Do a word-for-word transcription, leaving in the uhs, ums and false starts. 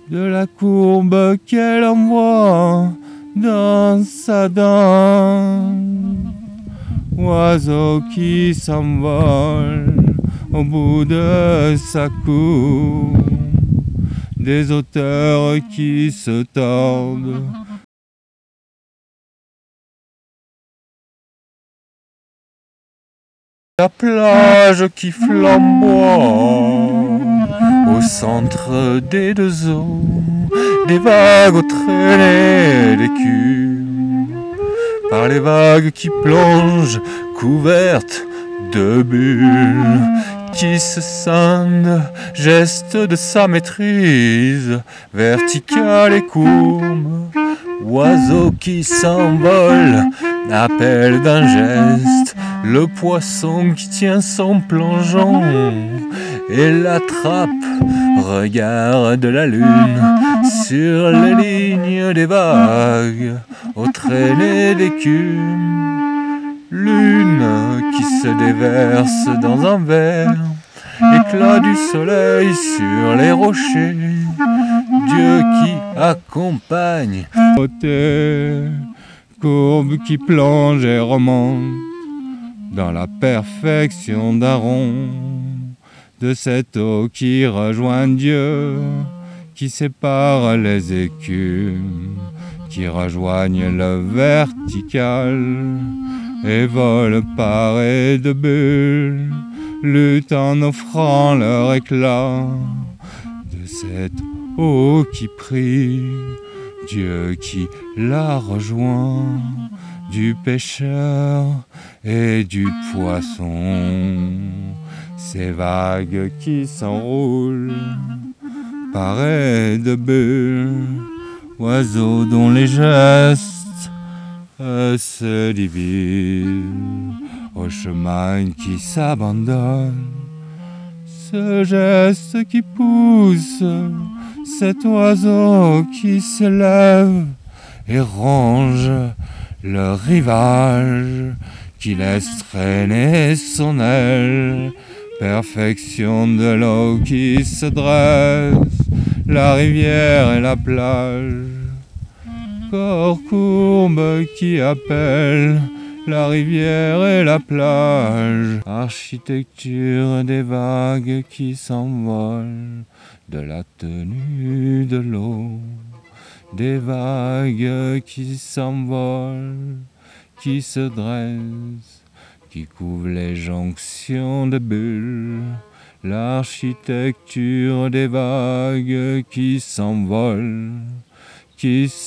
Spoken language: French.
de la courbe qu'elle envoie dans sa danse. Oiseau qui s'envole au bout de sa courbe, des auteurs qui se tordent. La plage qui flamboie au centre des deux eaux, des vagues aux traînées d'écume, par les vagues qui plongent couvertes de bulles, qui se scindent, geste de sa maîtrise, verticale et courbe. Oiseau qui s'envole, appel d'un geste, le poisson qui tient son plongeon et l'attrape, regarde la lune sur les lignes des vagues, aux traînées d'écume. Lune qui se déverse dans un verre, éclat du soleil sur les rochers, Dieu qui accompagne. Courbe qui plonge et remonte dans la perfection d'un rond, de cette eau qui rejoint Dieu, qui sépare les écumes, qui rejoignent le vertical et vole parés de bulles, luttent en offrant leur éclat. De cette eau qui prie, Dieu qui la rejoint, du pêcheur et du poisson. Ces vagues qui s'enroulent, parées de bulles, oiseaux dont les gestes se divisent, au chemin qui s'abandonne. Ce geste qui pousse, cet oiseau qui s'élève et ronge le rivage, qui laisse traîner son aile, perfection de l'eau qui se dresse, la rivière et la plage, corps courbe qui appelle la rivière et la plage, architecture des vagues qui s'envolent, de la tenue de l'eau, des vagues qui s'envolent, qui se dressent, qui couvrent les jonctions de bulles, l'architecture des vagues qui s'envolent, qui